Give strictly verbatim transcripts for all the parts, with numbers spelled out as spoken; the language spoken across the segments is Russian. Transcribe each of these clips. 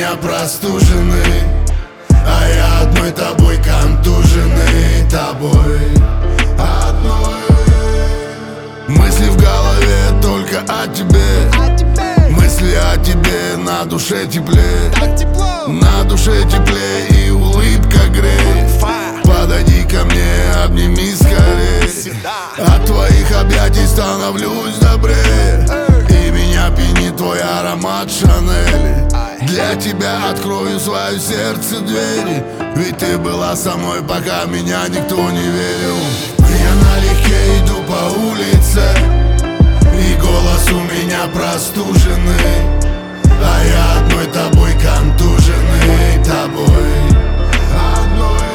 меня простуженный, а я одной тобой контуженный, тобой одной. Мысли в голове только о тебе, мысли о тебе, на душе теплее, на душе теплее и улыбка греет. Подойди ко мне, обними скорее, от твоих объятий становлюсь добрее, и меня пьянит твой аромат Шанель. Для тебя открою свое сердце двери, ведь ты была со мной, пока меня никто не верил. Я налегке иду по улице, и голос у меня простуженный, а я одной тобой контуженный, тобой одной.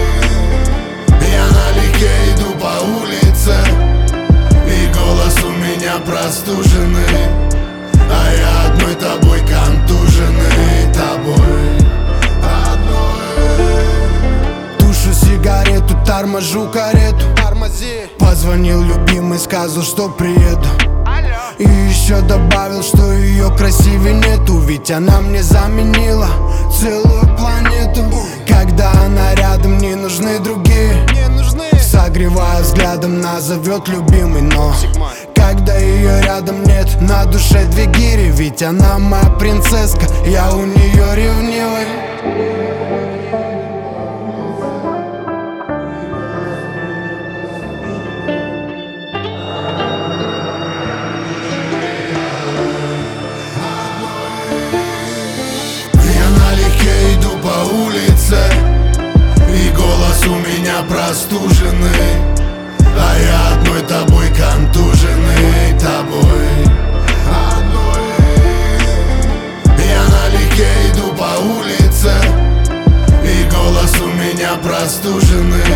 Я налегке иду по улице, и голос у меня простуженный, а я одной тобой контуженный, тобой одной. Тушу сигарету, торможу карету. Позвонил любимый, сказал, что приеду. И еще добавил, что ее красивее нету, ведь она мне заменила целую планету. Когда она рядом, не нужны другие. Согревая взглядом, назовет любимый, но когда ее рядом нет, на душе две гири, ведь она моя принцесска, я у нее ревнивый. И голос у меня простуженный, а я одной тобой контуженный, тобой одной. Я налегке иду по улице, и голос у меня простуженный,